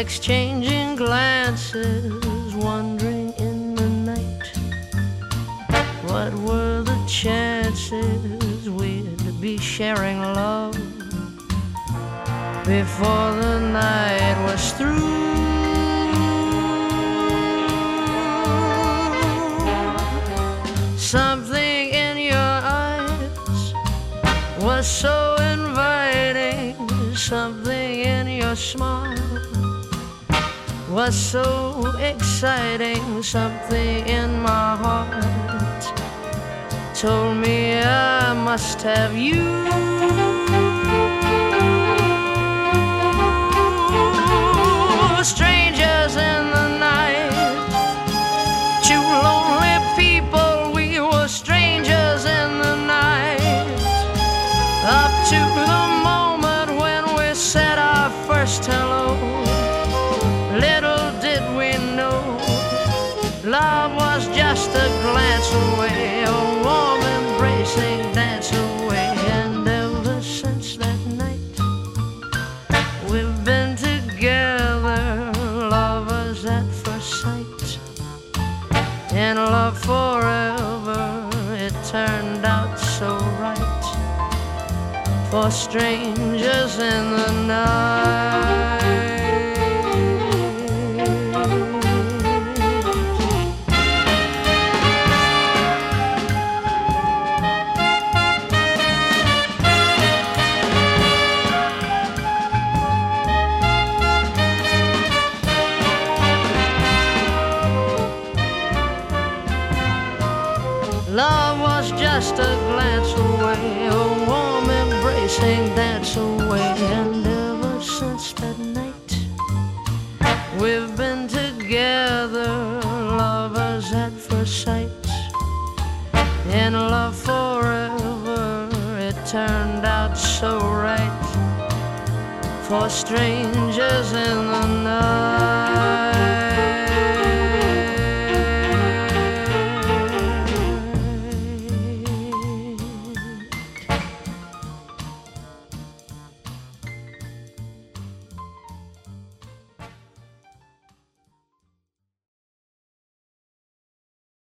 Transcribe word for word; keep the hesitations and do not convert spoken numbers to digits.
exchanging glances, wondering in the night what were the chances we'd be sharing love before the night was through. Something in your eyes was so inviting, something in your smile was so exciting, something in my heart told me I must have you. Strangers in the night, two lonely people, we were strangers in the night, up to the moment when we said our first hello. Little did we know, love was just a glance away, a warm embracing dance away. And ever since that night, we've been together, lovers at first sight, in love forever. It turned out so right for strangers in the night. Love was just a glance away, a warm embracing dance away. And ever since that night, we've been together, lovers at first sight, in love forever. It turned out so right for strangers in the night.